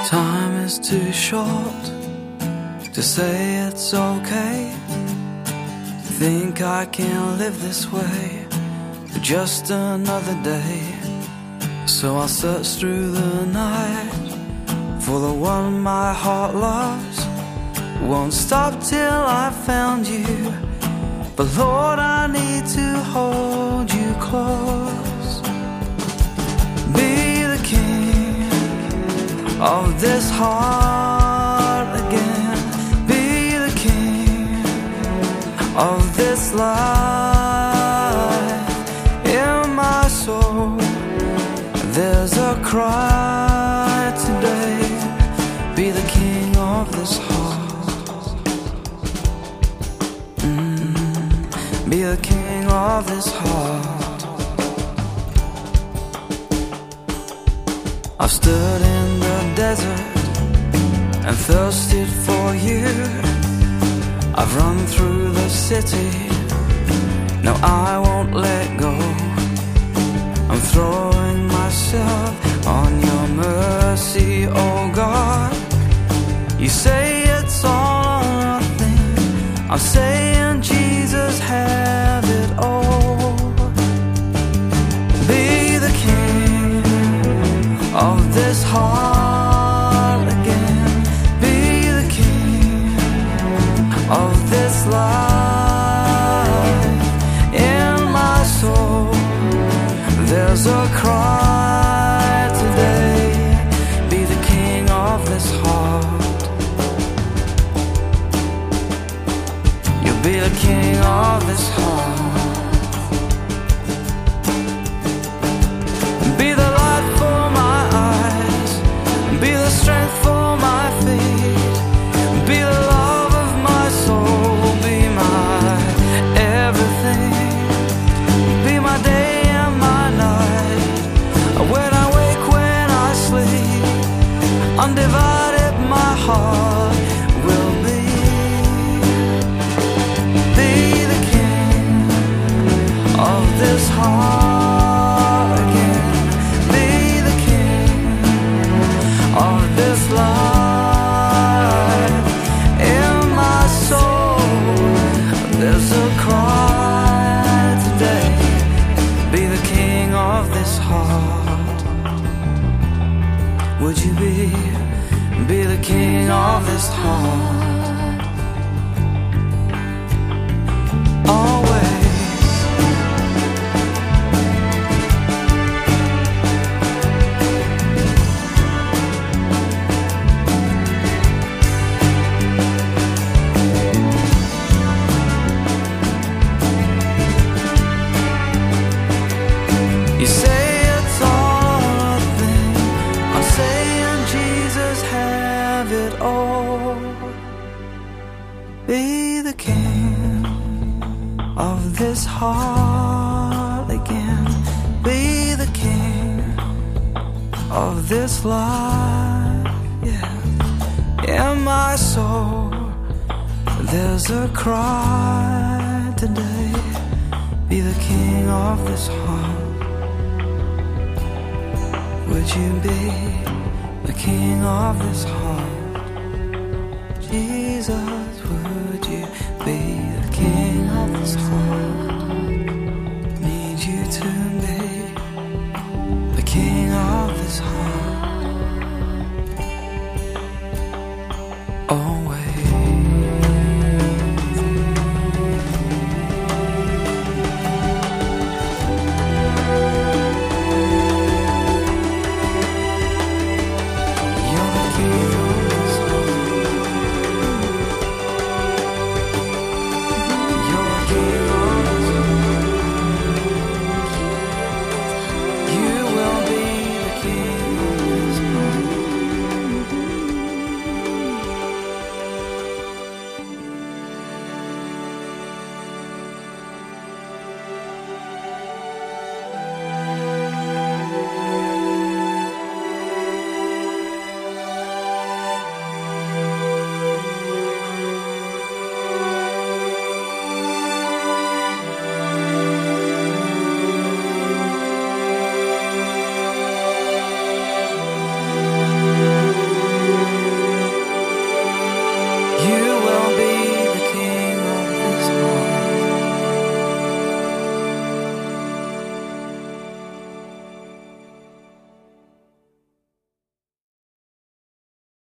Time is too short to say it's okay. Think I can live this way for just another day. So I'll search through the night for the one my heart loves. Won't stop till I found you, but Lord, I need to hold you close. Be the king of this heart again. Be the king of this life. In my soul there's a cry today. Be the king of this heart. Be the king of this heart. I've stood in the desert and thirsted for you. I've run through the city, no, I won't let go. I'm throwing myself on your mercy, oh God. You say it's all or nothing, I'm saying Jesus, have it all. Be the king of this heart again. Be the king of this life. In my soul there's a cry today. Be the king of this heart. You'll be the king of this heart. Be the light for my eyes, be the strength for my feet, be the love of my soul, be my everything. Be my day and my night, when I wake, when I sleep, undivided my heart will be. Be the king of this heart again. Be the king of this life. In my soul there's a cry today. Be the king of this heart. Would you be the king of this heart? Always. You say it's all or nothing, I'm saying Jesus, have it all. Be the king of this heart again. Be the king of this life, yeah. In my soul there's a cry today. Be the king of this heart. Would you be the king of this heart? Jesus, would you be the king of this heart?